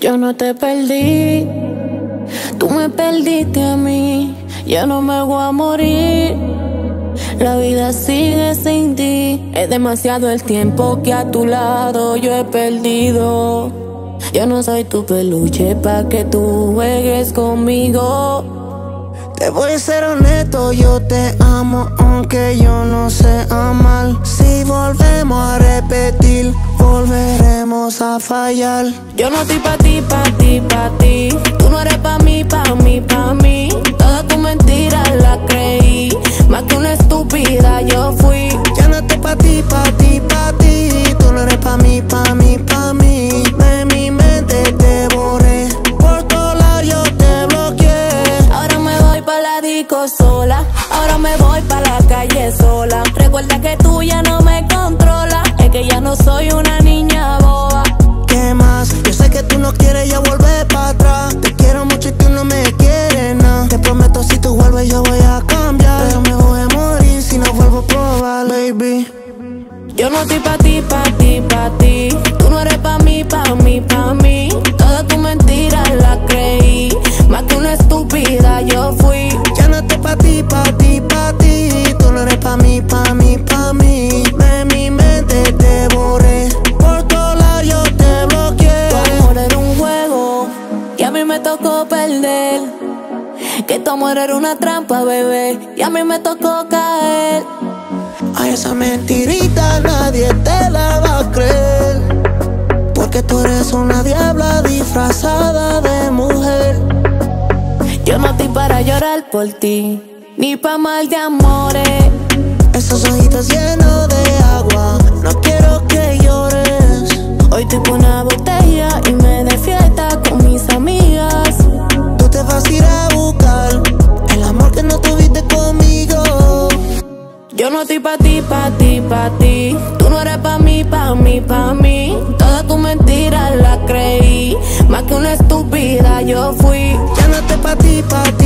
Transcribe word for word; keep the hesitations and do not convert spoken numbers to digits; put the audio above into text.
Yo no te perdí, tú me perdiste a mí. Ya no me voy a morir, la vida sigue sin ti. Es demasiado el tiempo que a tu lado yo he perdido. Yo no soy tu peluche pa' que tú juegues conmigo. Te voy a ser honesto, yo te amo aunque yo no sé amar. Si volvemos a repetir, volveremos a fallar. Yo no estoy pa' ti, pa' ti, pa' ti. Tú no eres pa' mí, pa' mí, pa' mí. Toda tu mentira la creí, más que una estúpida yo fui. Ya no estoy pa' ti, pa' ti, pa' ti. Tú no eres pa' mí, pa' mí, pa' mí. De mi mente te borré, por todos lados yo te bloqueé. Ahora me voy pa' la disco sola, ahora me voy pa' la calle sola. Recuerda que tú ya no me controlas, es que ya no soy una niña boba. ¿Qué más? Yo sé que tú no quieres ya volver pa' atrás. Te quiero mucho y tú no me quieres nada. Te prometo si tú vuelves yo voy a cambiar, pero me voy a morir si no vuelvo a probar, baby. Yo no estoy pa' ti, pa' ti, pa' ti. Tú no eres pa' mí, pa' mí, pa' mí. Toda tu mentira la creí, más que una estúpida yo fui. Ya no estoy pa' ti, pa' ti, pa' ti. Tú no eres pa' mí, pa' mí, pa' mí. De mi mente te borré, por todos lados yo te bloqueé. Tu amor era un juego y a mí me tocó perder. Que tu amor era una trampa, bebé, y a mí me tocó caer. A esa mentirita nadie te la va a creer, porque tú eres una diabla disfrazada de mujer. Yo no estoy para llorar por ti, ni pa' mal de amores. Esos ojitos llenos de agua, no quiero que llores. Hoy estoy con una botella y me de fiesta con mis amigas. Tú te vas a ir a buscar el amor que no tuviste conmigo. Yo no estoy pa' ti, pa' ti, pa' ti. Tú no eres pa' mí, pa' mí, pa' mí. Toda tu mentira la creí, más que una estúpida yo fui. Ya no estoy pa' ti, pa' ti.